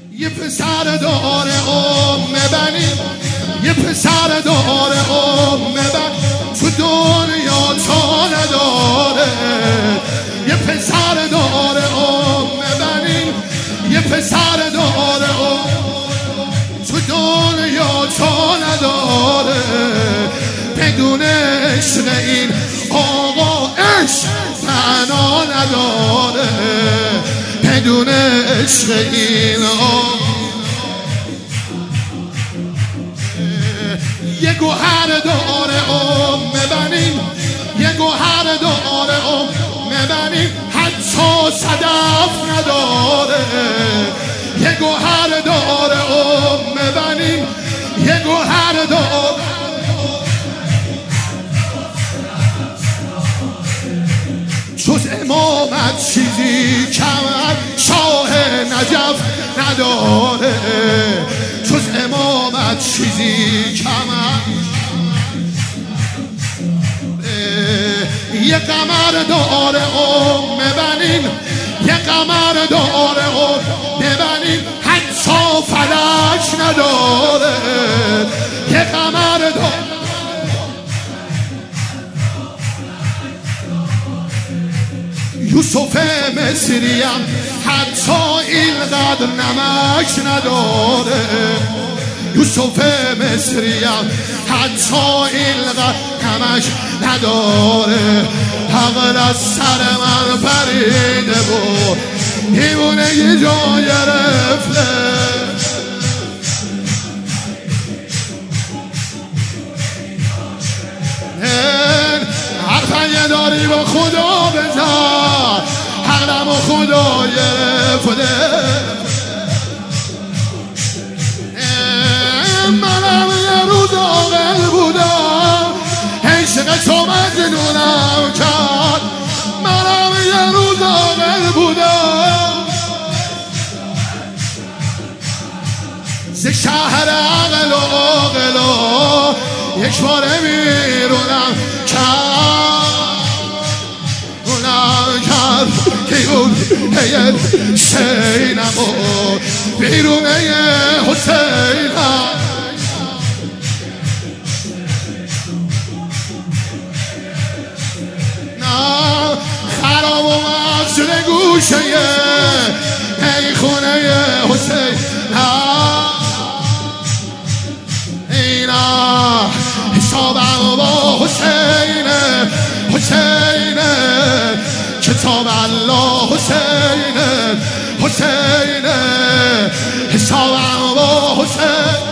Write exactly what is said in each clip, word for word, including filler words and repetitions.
یه پسر داره ام بنی، یه پسر داره ام بنی، تو دنیا تا نداره. یه پسر داره ام بنی، یه پسر داره ام، تو دنیا تا نداره. بدون عشق این آقا عشق معنا نداره. بدون عشق این آقا یه گوهر داره ام بنیم، یه گوهر داره ام بنیم، حتی صدف نداره. یه گوهر داره ام بنیم، یه گوهر داره، جز امامت چیزی کم شاه نجف نداره. جز امامت چیزی کم یه قمر داره ام بنیم، یه قمر داره ام بنیم، حتی فلک نداره. یه قمر داره یوسف مصریم، حتی اینقدر نمک نداره. یوسف مصریم، حتی اینقدر نمک نداره. حقل از سر من پریده بود، دیوونه یه جا گرفته. حرفه داری با خدا بزن، حقلم و خدا گرفته. منم یه روز عاقل بودم، عشق تو مجنونم کرد. منم یه روز عاقل بودم، ز شهر عقل و عاقلا یک باره بیرونم کرد. اونم کرد بیرونه حسینم و بیرونه حسینم. نه خراب و مفسد گوشه ای خونه حسینم. اینا حسابم با حسینه، حسینه کتاب الله حسینه، حسینه حسابم با حسین.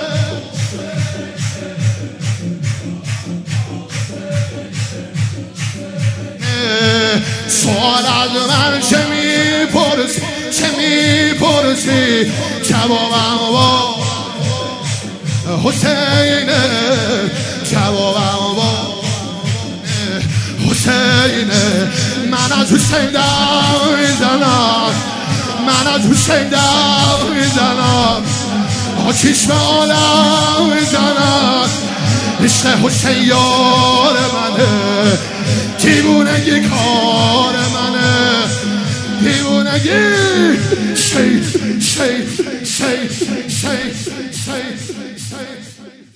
سوال از من چه میپرسی، چه میپرسی، جوابم با حسینه، جوابم با حسینه. من از حسین دم میزنم، من از حسین دم میزنم، آتیش به عالم میزنم. عشق حسین یار منه، دیوونگی کار منه، دیوونگی شی شی شی شی